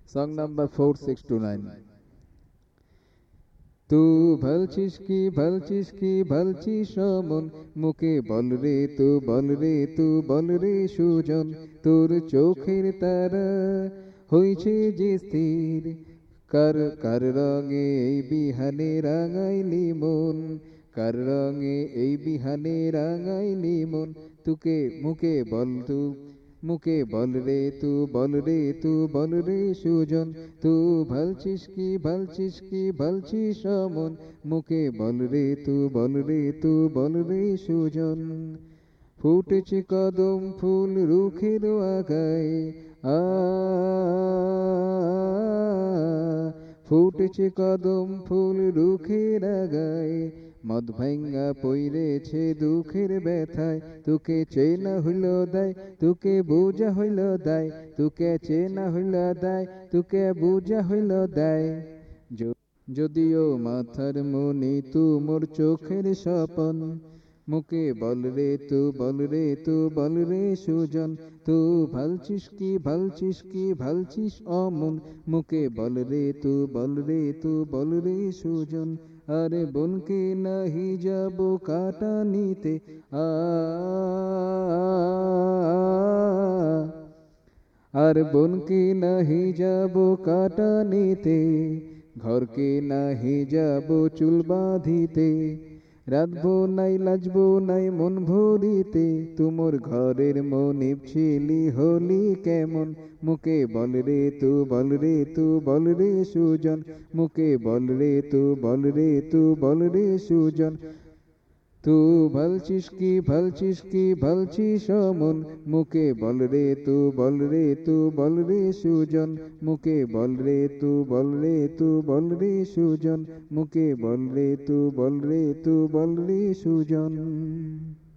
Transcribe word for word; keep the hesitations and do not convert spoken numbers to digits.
Song number four six two nine. তু ভালছিস কি ভালছিস কি ভালছিস অমন মুখে বল রে তু বল রে তু বল রে সুজন তোর চোখের তারা হইছে যে স্থির কার কার রঙে এই বিহানে রাঙাইলি মন কার রঙে এই বিহানে রাঙাইলি মন তুকে মুখে বল তু মুখে বল রে তু বল রে তু বল রে সুজন তু ভালছিস কি ভালছিস কি ভালছিস অমন মুখে বল রে তু বল রে তু বল রে সুজন ফুটেছে কদম ফুল রুখের আগায় আ ফুটেছে কদম ফুল রুখের আগায় মদ ভাঙ্গা পইরেছে দুঃখের ব্যথায় তোকে চেনা হইল দায় তোকে বুঝা হইল দায় তোকে চেনা হইল দায় তোকে বুঝা হইল দায় যদিও মাথার মনি তুমোর চোখের স্বপন মুখে বল রে তু বল রে তু বল রে সুজন তু ভালছিস কি ভালছিস কি ভালছিস অমন মুখে বল রে তু বল রে তু বল রে সুজন আরে বনকে নাহি যাব কাটা নিতে আ আর বনকে নাহি যাব কাটা নিতে ঘরকে নাহি যাব চুল বাঁধিতে রাতবো নাই লাজবো নাই মন ভরিতে তুমোর ঘরের মনিব ছিলি হলি কেমন মুখে বল রে তু বল রে তু বল রে সুজন মুখে বল রে তু বল রে তু বল রে সুজন তু ভালছিস কি ভালছিস কি ভালছিস অমন মুখে বল রে তু বল রে তু বল রে সুজন মুখে বল রে তু বল রে তু বল রে সুজন মুখে বল রে তু বল রে তু বল রে সুজন।